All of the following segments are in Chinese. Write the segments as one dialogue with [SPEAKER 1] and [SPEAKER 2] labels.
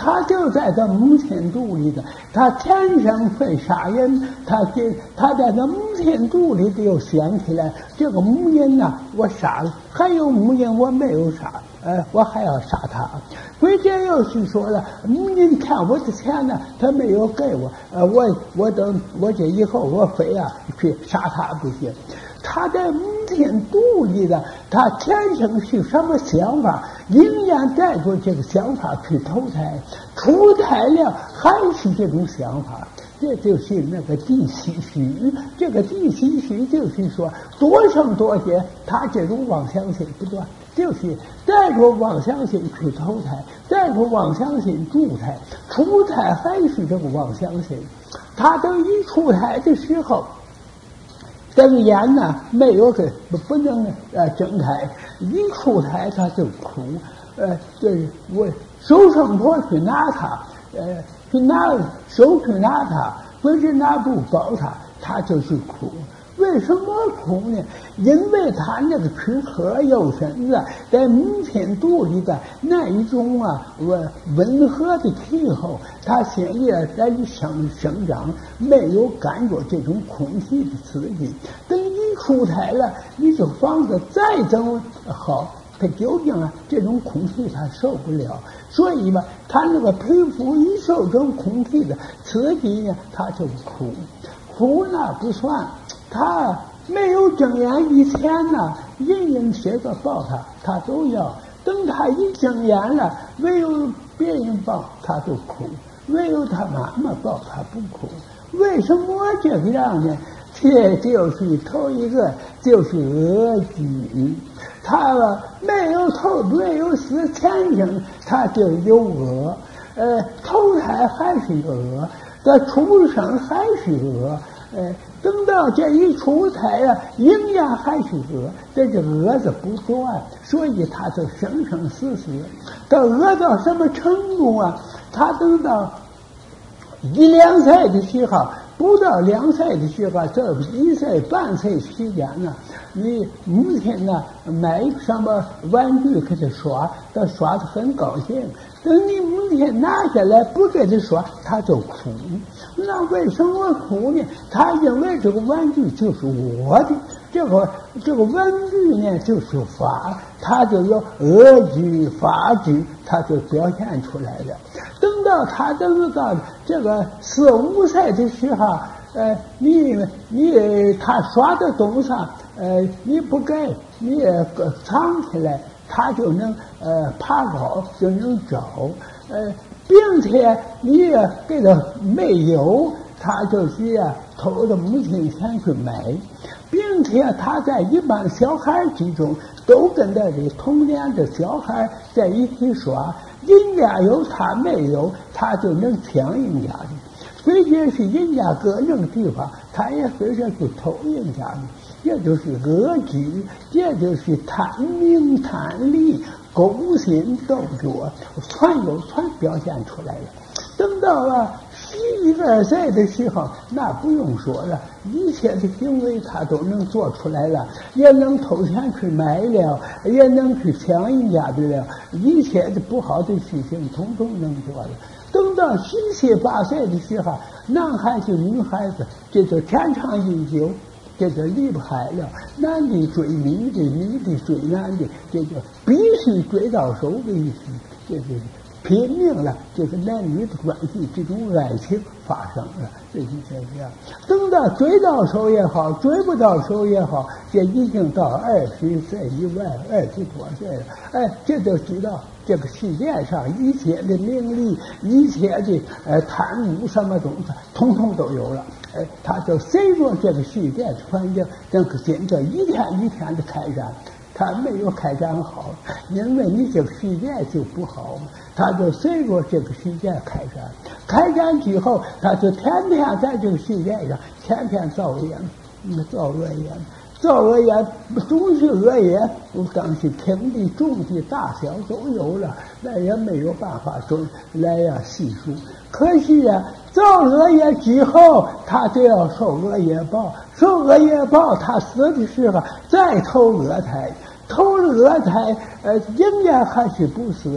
[SPEAKER 1] 他就在这母亲肚里的，他天生会杀人，他在这母亲肚里就想起来，这个母人呐，我杀了，还有母人我没有杀，我还要杀他。鬼姐又是说了，母人欠我的钱呢，他没有给我，我这以后我非要去杀他不行。他在母亲肚里的，他天生是什么想法，仍然带着这个想法去投胎，出胎了还是这种想法。这就是那个地心虚，这个地心虚就是说多生多劫，他这种妄想性不断，就是带着妄想性去投胎，带着妄想性住胎，出胎还是这个妄想性。他等一出胎的时候，这个眼呢没有不能睁开，一出胎他就哭，就是我收生婆去拿他，去拿他，或者拿布包他，他就是哭。为什么哭呢？因为他那个躯壳有身子，在母亲肚里的那一种温和的气候，他心里在生长，没有感觉这种空气的刺激。等一出胎了，你这房子再怎么好，他究竟这种空气他受不了，所以吧，他那个皮肤一受这种空气的刺激呢，他就哭那不算。他没有睁眼以前呢，人谁个抱他都要。等他一睁眼了，唯有别人抱他就哭，唯有他妈妈抱他不哭。为什么这个样呢？这就是头一个就是恶举，他没有头没有死，前生他就有恶，投胎还是恶，这出生还是恶。等到这一出胎仍然还是恶，这恶字不断，所以他就生生死死。到恶到什么程度啊？他等到1-2岁的时候，不到2岁的时候，这1岁半岁时间呢，你母亲呢买什么玩具给他耍，他耍得很高兴。等你母亲拿下来不给他耍，他就哭。那为什么哭呢？他认为这个玩具就是我的，这个玩具呢就是法，他就有恶举法举，他就表现出来了。等到他到这个4-5岁的时候，他耍的东西，你不给，你藏起来，他就能爬高，就能找，并且你也给他没有，他就是偷着母亲钱去买，并且他在一般小孩之中都跟他的同年的小孩在一起耍，人家有他没有，他就能抢人家的。虽然是人家个人地方，他也非是去偷人家的。这就是恶举，这就是贪名贪利、勾心斗角，全表现出来了。等到11-12岁的时候，那不用说了，一切的行为他都能做出来了，也能偷钱去买了，也能去抢人家的了，一切的不好的事情统统能做了。等到17-18岁的时候，男孩子女孩子这就天长地久，这就离不开了，男的追女的，女的追男的，这就必须追到手的意思，这就是拼命了，就是男女的关系，这种爱情发生了，这就是这样。等到追到手也好，追不到手也好，这已经到20岁以外，20多岁了，这就知道这个世界上一切的名利，一切的贪污什么东西，统统都有了。他就随着这个世界的环境，这个现在一天一天的开展，他没有开展好，因为你这个世界就不好嘛，他就随着这个世界开展，开展之后，他就天天在这个世界上天天造恶业，造恶业总是恶业，当时轻的重的大小都有了，那也没有办法说来细数。可是造恶业之后，他就要受恶业报，受恶业报，他死的时候再投恶胎，投了恶胎，仍然还是不死，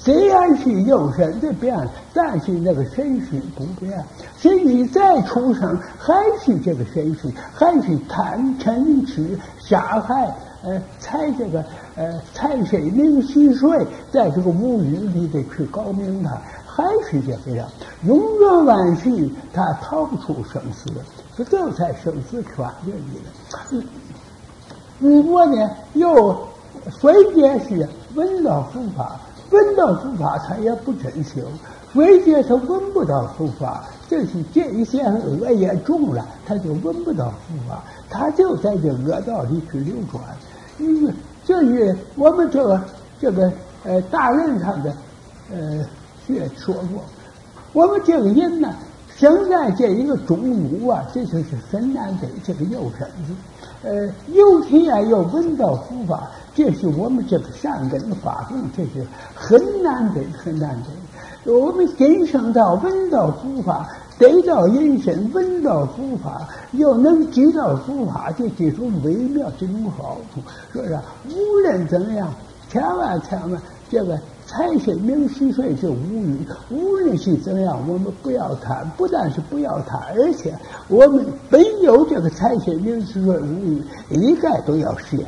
[SPEAKER 1] 虽然是有身的变，但是那个身体不变，身体再出生还是这个身体，还是贪嗔痴杀害，才这个财水名虚税，在这个无欲里得去搞明它，还是这个样，永远万续，他逃不出生死，这才生死圈里了。我呢又非也是闻到佛法，闻到佛法他也不真修，非也他闻不到佛法，就是这一些恶业重了，他就闻不到佛法，他就在这恶道里去流转。这是我们这个大人上的学说过，我们这个人呢生在这一个中午啊，这就是很难得这个有身子，尤其啊要闻到佛法，这是我们这个善根发动，这是很难得很难得。我们今生到闻到佛法，得到人身，闻到佛法，又能知道佛法的这种微妙这种好处，说是无论怎么样，千万这个财神名虚税是无语，无论是怎么样，我们不要贪，不但是不要贪，而且我们本有这个财神名虚税无语，一概都要学，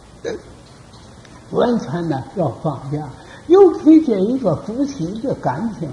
[SPEAKER 1] 完全呢要放下。尤其这一个夫妻的感情，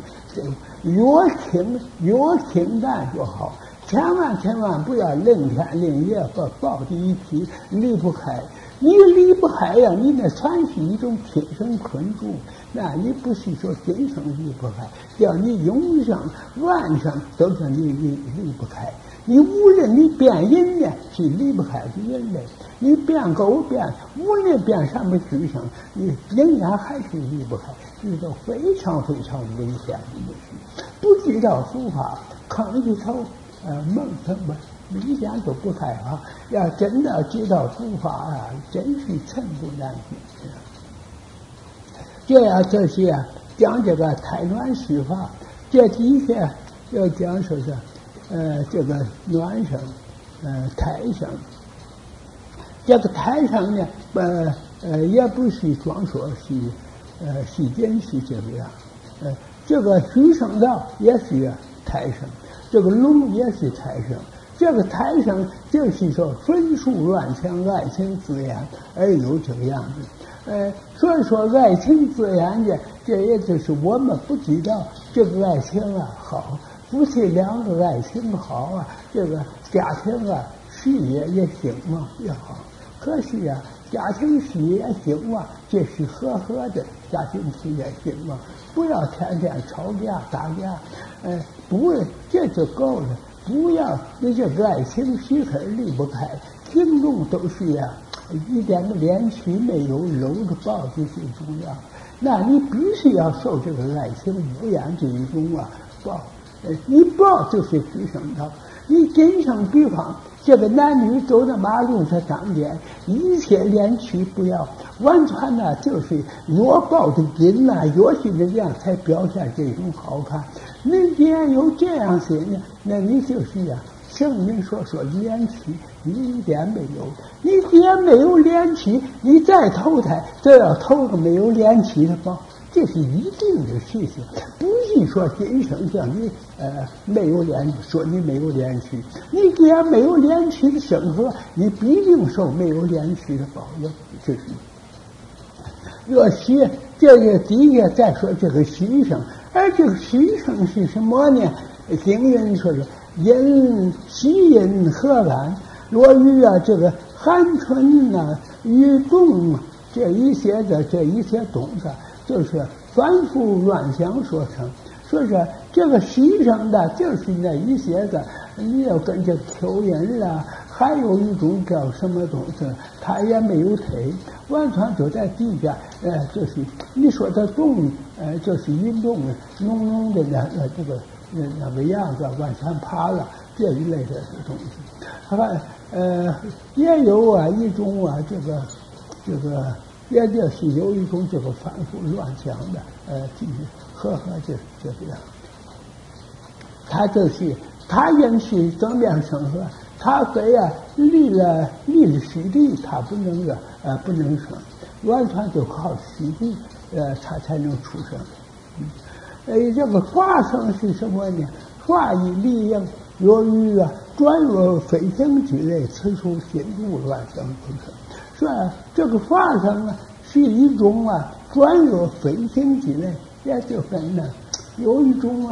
[SPEAKER 1] 越清淡越好，千万不要令天令夜和抱在一起离不开。你离不开呀，你那全是一种天生困住，那你不是说今生离不开，叫你永生万生都是你离不开。你无论你变人呢，是离不开的人类；你变狗变，无论变什么畜生，你仍然还是离不开，这都非常危险的东西。不知道佛法，坑一头蒙什么？一点都不开啊！要真的知道佛法啊，真是寸步难行。这样这些讲这个胎卵虚法，这底下要讲说是这个卵生，胎生。这个胎生呢，也不是光说是真是这个样，这个虚生道也是胎生，这个龙也是胎生。这个胎生就是说分数乱强，爱情自然而有这个样子。所以说爱情自然的，这也就是我们不知道这个爱情啊好，夫妻两个爱情好啊，这个家庭啊事业也兴旺也好。可是啊，家庭事业兴旺，这是和的家庭事业兴旺，不要天天吵架打架，不，这就够了。不要你这个爱情许可离不开，听众都是一点的连取没有，搂着抱着最重要。那你必须要受这个爱情无言这一种抱，一抱就是提升到你今生比方这个男女走到马路上当间，一切连取不要，完全呢就是越抱得紧呐，越是这样才表现这种好看。你既然有这样心呢，那你就是圣人说连取，你一点没有。你既然没有连取，你再投胎都要投个没有连取的报，这是一定的事情。不是说今生像你没有连，说你没有连取，你既然没有连取的生活，你必定受没有连取的报应。这是若是这个底下再说这个牺牲。而这个牺牲是什么呢？经人说是昔因何然？若于这个寒春雨冻这一些东西，就是反复乱想所成。说是这个牺牲的，就是那一些的，你要跟这蚯蚓啦，还有一种叫什么东西，它也没有腿，完全就在地下，就是你说它动，就是运动的，浓的那个样子，往前爬了这一类的东西。还也有一种这个也就是有一种这个反复乱想的，和这个样，他就是他因是正面生活，他给立了实地，他不能生，完全就靠实地，他才能出生。 这个法生是什么呢？法以利应，由于转入非行之类，此处心不乱想不生。说这个法生是一种转入非行之类，也就分呢，有一种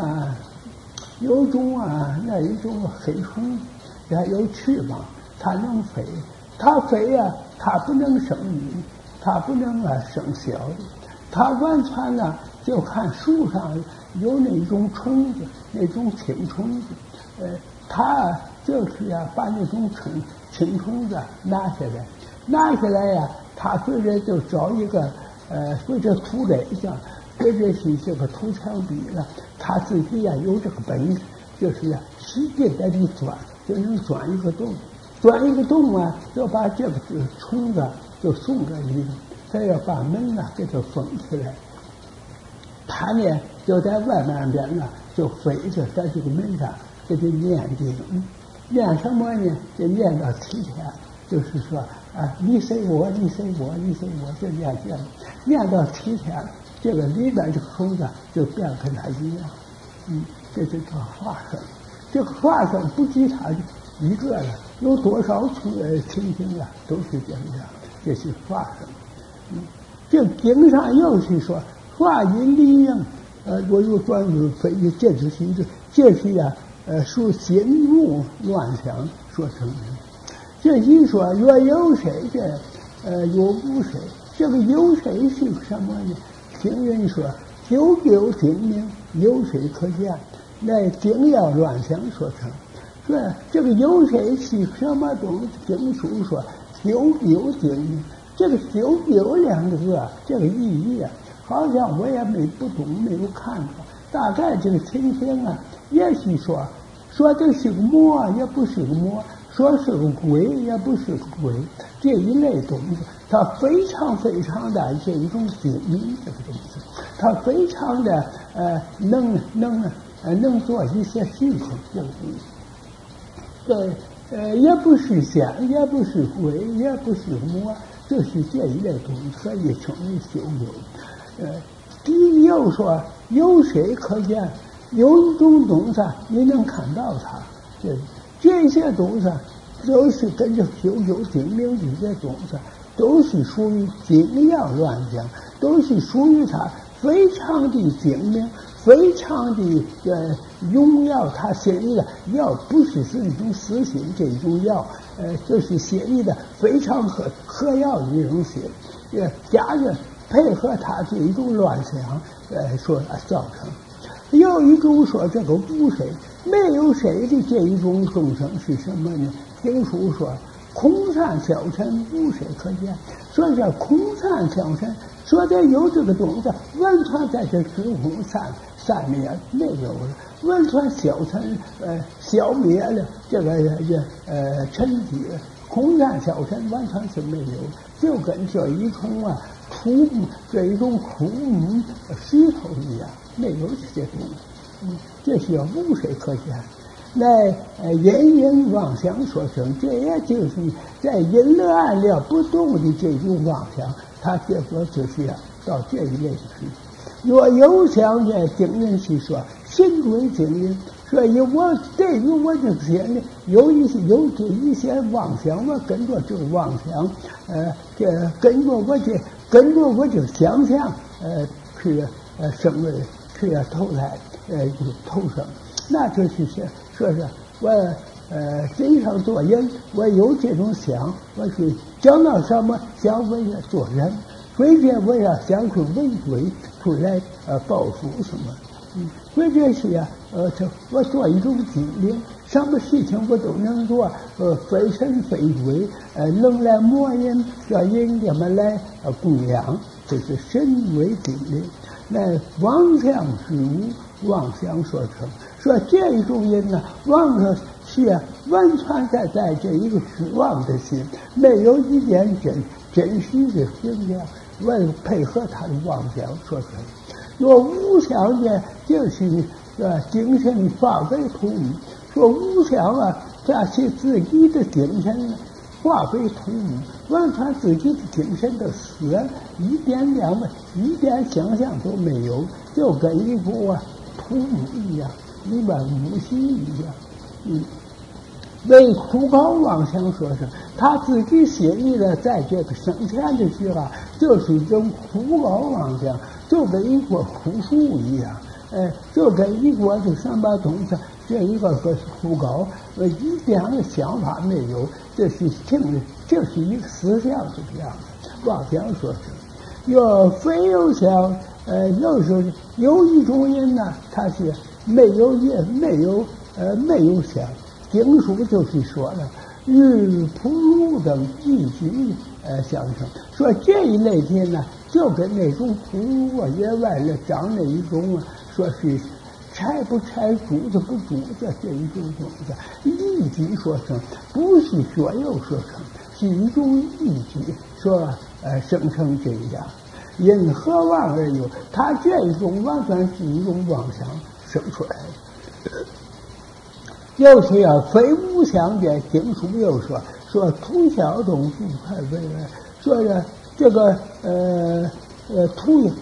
[SPEAKER 1] 那一种黑虫，它有翅膀，它能飞，它飞它不能生育，它不能生小的，它完全就看树上有那种虫子，那种青虫子，它就是把那种青虫子拿下来它随着就找一个随着土垒上，随着是这个土墙壁了，它自己有这个本事，就是使劲在里钻，就能钻一个洞，就把这个虫子就送在里头，再要把门给它封起来。他呢就在外面边就飞着在这个门上给它念经，念什么呢？就念到7天，就是说你随我，你随我，你随我，就念经，念到7天，这个里边这个虫子就变跟他一样，这就叫化生。这个化生不计他一个了，有多少情形都是这样，这是化生。这经上又是说。化因利应，我又转入非，这是属心怒乱想所成的。这一说若有谁若无谁，这个有谁是什么呢？听人说久久精明，有谁可见？乃精要乱想所成。说这个有谁是什么东西？经书说久久精明，这个久久两个字这个意义好像我也不懂，没有看过。大概这个情形也是说这是个魔，也不是个魔；说是个鬼，也不是个鬼。这一类东西，它非常非常的这一种精明，这个东西，它非常的能做一些事情，这个东西。也不是仙，也不是鬼，也不是魔，这是这一类东西，可以称为修有。第一又说有谁可见？有一种东西你能看到它，这些东西都是跟着修有精明这些东西，都是属于精要乱想，都是属于它非常的精明，非常的荣耀他心里的要，不是一种私心，这种要就是心里的非常合要的一种心，加上配合他这一种乱想，说造成。有一种说这个无谁，没有谁的这一种众生是什么呢？经书说空散小尘，无谁可见。说这空散小尘，说的有这个东西完全在这虚空散灭没有了，完全消灭了这个尘迹，空散小尘完全是没有，就跟这一种土这一种土木石头一样，没有这些东西，这些无谁可见。来因缘妄想所生，这也就是在因了暗了不动的这种妄想，它结果就是到这一类去。若有想呢，经人是说心归经人，所以我对于我这个心里有这一些妄想，我跟着这个妄想，跟着我这想象，去生为去投胎，投生，那就是说是我身上做人，我有这种想，我是讲到什么想为了做人，非得我要想去违规出来报复什么，为这是我做一种精灵，什么事情我都能做，非神非鬼，能来磨人，让人这么来供养，这是神为精灵。那妄想之无，妄想所成。说这一种人妄想是完全在这一个虚妄的心，没有一点真实的形象，为了配合他的妄想所成。若无想呢，就是精神化为土，说无想这是自己的精神化为土木，完全自己的精神都死了，一点想象都没有，就跟一幅土木一样，里边木心一样。为枯槁妄想说是他自己心里的，在这个生前的时候就是一种枯槁妄想，就跟一棵枯树一样，就跟一个这什么东西，这一个枯槁，一点的想法没有，这是一个思想这个样子。妄想说是，要非有想，有时候有一种人呢，他是没有想。经书就是说了，日普如等一举相生，说这一类人呢，就跟那种普如野外的长那一种说是拆不拆、主子不主子这一种东西，一举说成，不是所有说成，是一种一举说生成这样。因何妄而有？他这一种完全是一种妄想生出来的。又是非无相的经书又说土小动物快为了说的这个土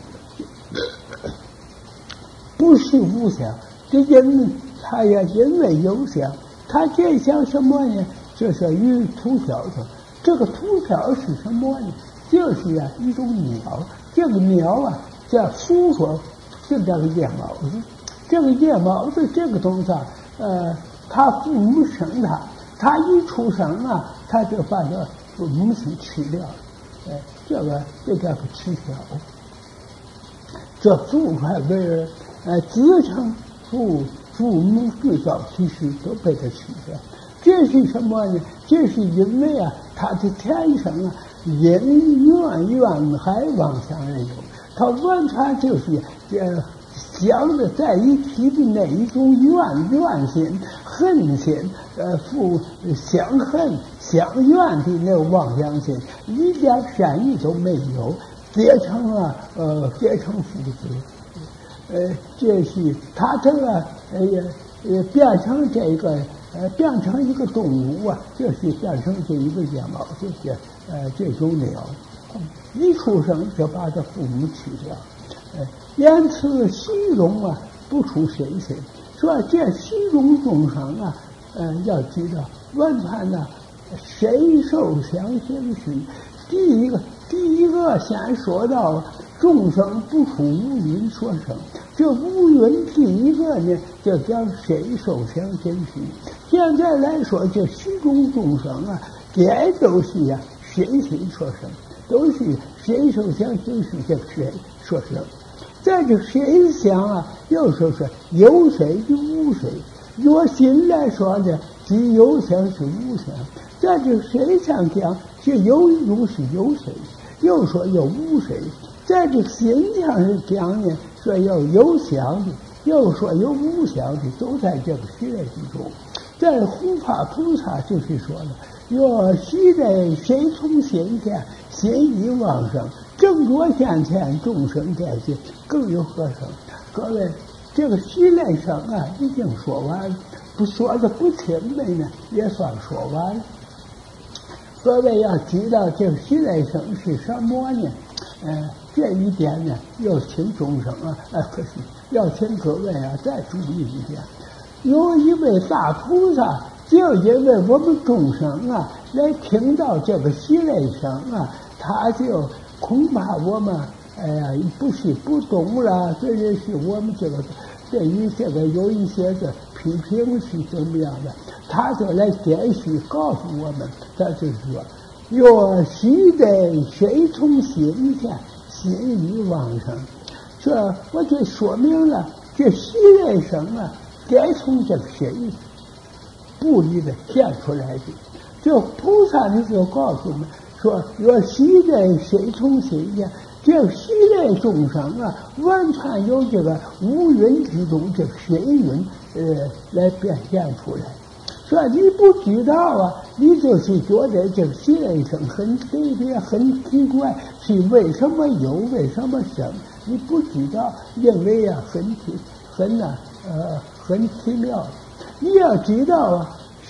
[SPEAKER 1] 不是无相，这他也因为有相，他这像什么呢？就是与土小的，这个土小是什么呢？就是一种鸟，这个鸟叫俗说是这个夜猫子，这个夜猫子这个东西他父母生他一出生他就把这母亲吃掉了，这叫个吃小。这父快为子承父母最早其实都被他吃掉，这是什么呢？这是因为他的天生因缘海妄想而有，他完全就是想着在一起的那一种怨心、恨心，想恨想怨的那种妄想心，一点善意都没有，结成父子。这是他这个变成变成一个动物就是变成这一个野猫，这种鸟，一出生就把这父母吃掉。言辞虚荣不出谁身，说这虚荣众生要知道完全谁受想行识。第一个先说到众生不出无云说生，这无云第一个呢就叫谁受想行识。现在来说这虚荣众生也都是谁说生，都是谁受想行识，这谁说生。在这谁想又说是有谁就无谁，若心来说的即有想是无想，在这谁想讲是有一种是有谁，又说有无谁，在这心上是讲呢，说要有想的，又说有无想的，都在这个学之中。在护法菩萨就是说了，若昔在谁从心间心意旺盛，正若现前众生在心，更有何生？各位，这个虚来生已经说完了，不说的不清楚呢，也算说完了。各位要知道这个虚来生是什么呢？这一点呢，要请众生可是要请各位再注意一点。有一位大菩萨，就因为我们众生来听到这个虚来生他就恐怕我们不是不懂了，这也是我们这个对于这个有一些的批评是怎么样的，他就来继续告诉我们，他就是说，若昔在谁从心间心意旺盛，这我就说明了这虚来生该从这个谁不里的现出来的。这菩萨呢就告诉我们说，若昔在谁从心间，这个虚来众生完全由这个无云之中这个水云来表现出来。说你不知道你就是觉得这个虚来生很特别很奇怪，是为什么有为什么生，你不知道，认为很奇妙。你要知道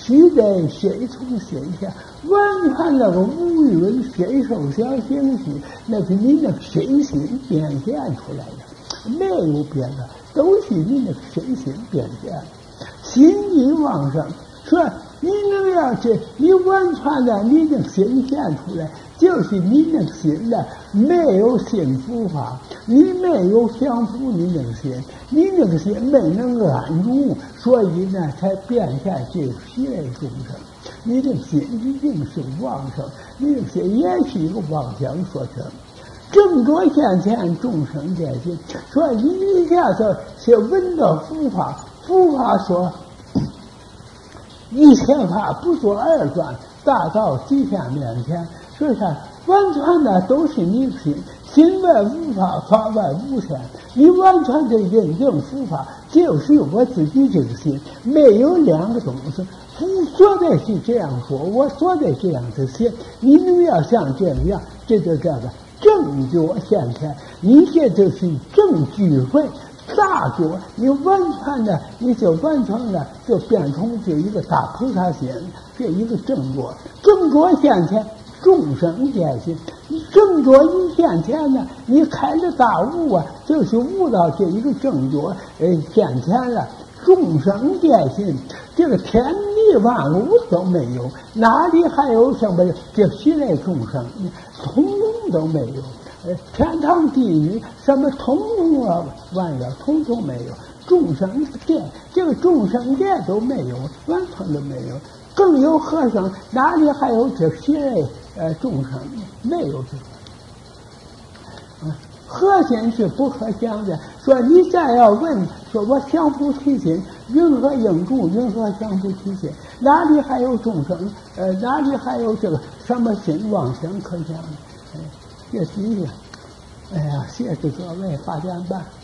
[SPEAKER 1] 须得谁从谁下，完全那个无云谁受想行识，那是你那身心变现出来的，没有别的，都是你那身心变现的。心意旺盛，说你能要这，你完全的你能显现出来，就是你那个心呢，没有信佛法，你没有降伏你那个心，你那个心没能安住，所以呢才变现这喜类众生。你这个心一定是旺盛，你这个心也是一个妄想所成。正着现前众生在心，说你一下子是闻到佛法，佛法说一切法不做二转，大到极限面前，所以说完全的都是你的心，心外无法，法外无天。你完全的认证佛法，就是我自己这个心，没有两个东西。佛说的是这样说，我说的这样的心，你们要像这样，这就叫做正觉现前。你这就是正聚会。大觉，你完全的，你就完全的就变成这一个大菩萨心，这一个正觉，正觉现前，众生见心。你正觉一现前呢，你开了大悟啊，就是悟到这一个正觉，现前了，众生见心，这个天地万物都没有，哪里还有什么这喜类众生？通通都没有。天堂地狱什么通通啊玩意儿通通没有，众生界这个众生界都没有，完全都没有。更有和尚哪里还有这些众生？没有这个。和心是不可讲的。说你再要问，说我相互提心，云何应住？云何相互提心？哪里还有众生？哪里还有这个什么心妄想可讲的？这底下，哎呀，谢谢各位8点半。